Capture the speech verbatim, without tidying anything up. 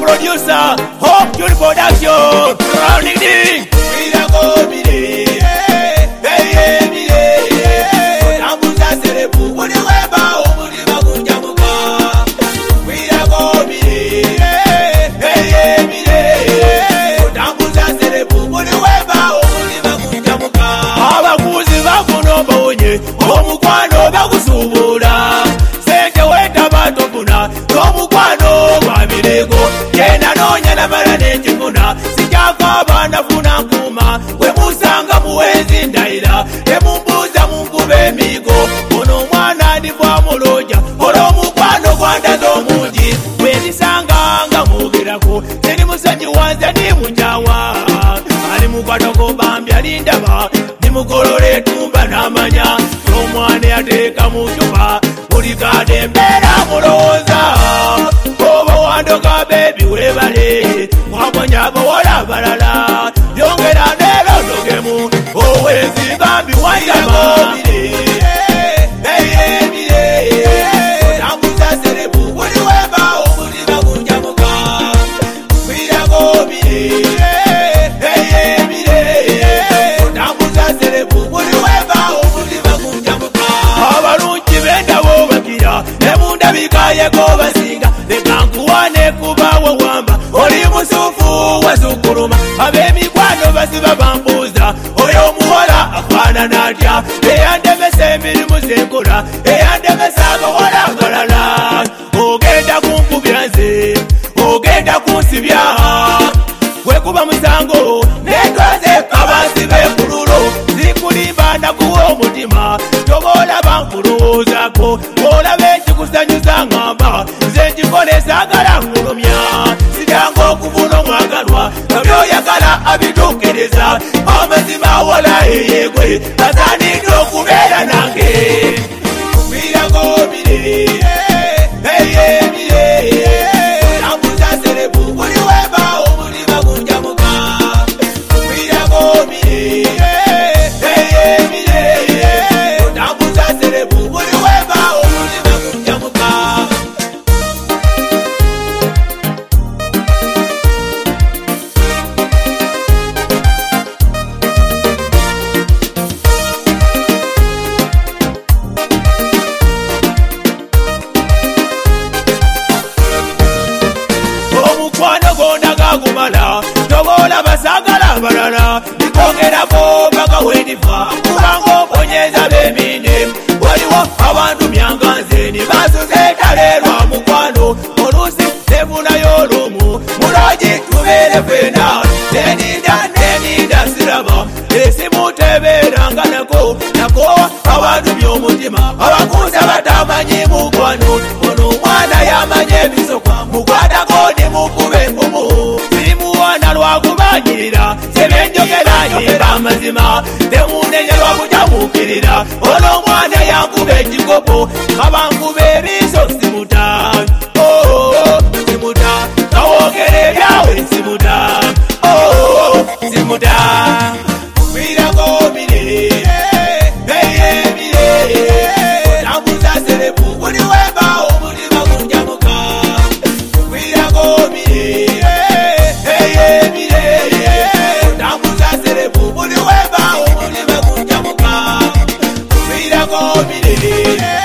producer, Hope Tune Production, Rounding Ding. Mira go mire, hey hey mire, Nambuza serebu, uni weba umuri magunja muka. Mira go mire, hey hey mire, Nambuza serebu, uni weba umuri magunja muka. Abakuzi bafuno bonye, omukwano bakusubula. Sente weta batofuna, omukwano bamirego. Yena nonya na marane njimuna, sijaka bana funa kuma. We musanga muwezi ndaila, e mumbuza mungube migo. Ono mwana ni kwa muloja, olo mukwano kwa ndazo munji. We nisanga anga mugirako, teni musanji wanza ni munjawa. Ali mukwano kubambia lindaba, ni mukolore tumba na manya. Omwane ateka mujuba, ulikade mbera muloza. Oba wandoka baby webale, mwakonya bola balala. Yongera nero dogemu, owezi bambi wanyama. Hey hey mire, Nambuza serebu, uni weba umuri magunja muka. Mira go mire, hey hey mire, Nambuza serebu, uni weba umuri magunja muka. Abalungi benda bo bakira, emunda bikaye ko basinga. Nekankuwane kubawo wamba, oli musufu wasukuruma. Abemikwano basiba bambuza, oyo muwala afana natya. Eyandemesa emirimu zenkola, eyandemesa abawala abalala. Ogenda kunkubya nze, ogenda kunsibya. Wekuba musango, netwaze abansi b'ekululo. Zikulimba nakuwa omutima, tobola bankulowoozako. Olaba ekikusanyusa ngamba, nze njikole saagala nkulumya. Siryango okubula omwagalwa, nabyoyagala abituukiriza. Amazima wala eyegwe, asaanidde okubeera nange. Mirago mire, hey hey mire, Nambuza serebu, uni weba umuri magunja muka. Mirago mire, hey hey mire, Nambuza serebu, uni weba umuri magunja muka. Omukwano gonna gagumala, tobola basagala balala. Nikongerako paka wenifa, kubanga okonyeza b'eminde. Waliwo abantu myanganze, nibasuze talerwa mukwano. Olusi nefunayo olumu, muloji tubeere fena. Neninda neninda siraba, esimutebeeranga nako. Nako abantu by'omutima, abakunza batamanyi mukwano. Ono omwana yamanya ebisokwa, mukwatako ni mukube enkumu. Simuwana lwakumanyirira, sebyenjogera yimba amazima. Temunenya lwakutamukirira, ono omwana yankuba ekikopo. Kabankuba ebiso simuta, oh simuta. Kawogera ebyawe simuta, oh simuta. Mirago mire, hey hey mire, Nambuza serebu, uni weba umuri magunja muka. Mirago mire, hey hey mire, Nambuza serebu, uni weba umuri magunja muka. Mirago mire.